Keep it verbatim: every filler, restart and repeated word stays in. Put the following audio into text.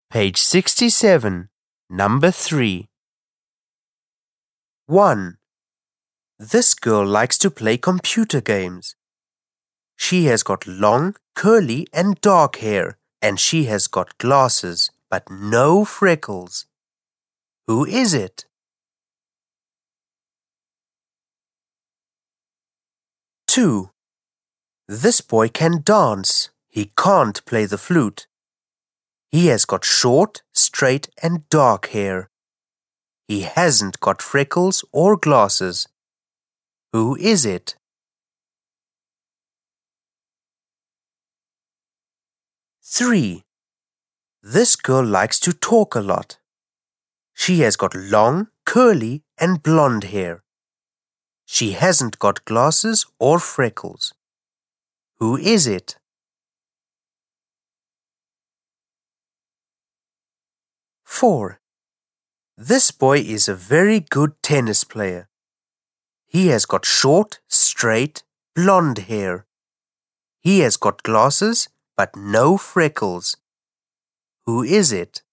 Page sixty-seven, number three. one. This girl likes to play computer games. She has got long, curly and dark hair, and she has got glasses, but no freckles. Who is it? two. This boy can dance. He can't play the flute. He has got short, straight and dark hair. He hasn't got freckles or glasses. Who is it? three. This girl likes to talk a lot. She has got long, curly and blonde hair. She hasn't got glasses or freckles. Who is it? four. This boy is a very good tennis player. He has got short, straight, blonde hair. He has got glasses, but no freckles. Who is it?